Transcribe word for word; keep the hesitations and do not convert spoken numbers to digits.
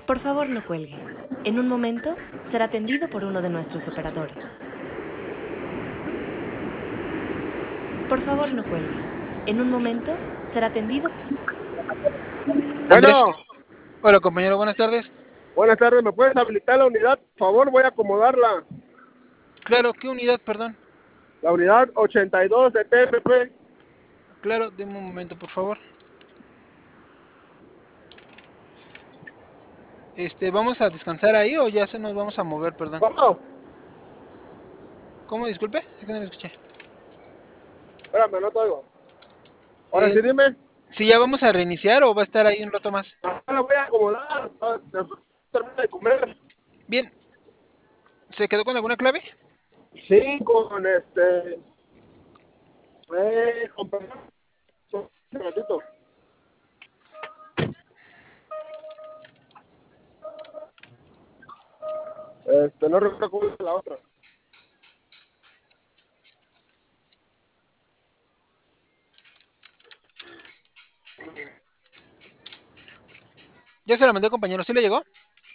Por favor, no cuelgue. En un momento será atendido por uno de nuestros operadores. Por favor, no cuelgue. En un momento será atendido. Andrés, Bueno, hola compañero, buenas tardes. buenas tardes, ¿me puedes habilitar la unidad? Por favor, voy a acomodarla. Claro, ¿qué unidad, perdón? La unidad ochenta y dos de T F P. Claro, deme un momento, por favor. Este, ¿vamos a descansar ahí o ya se nos vamos a mover, perdón? ¿Cómo? ¿Cómo? Disculpe, es que no lo escuché. Espérame, no te oigo. Ahora Eh, sí, dime. si ya vamos a reiniciar o va a estar ahí un rato más. Ahora la voy a acomodar. Ah, después termino de comer. Bien, ¿se quedó con alguna clave? Sí, con este... Eh, con perdón. Un ratito. Este, no recuerdo cómo es la otra. Ya se la mandé, compañero, ¿sí le llegó?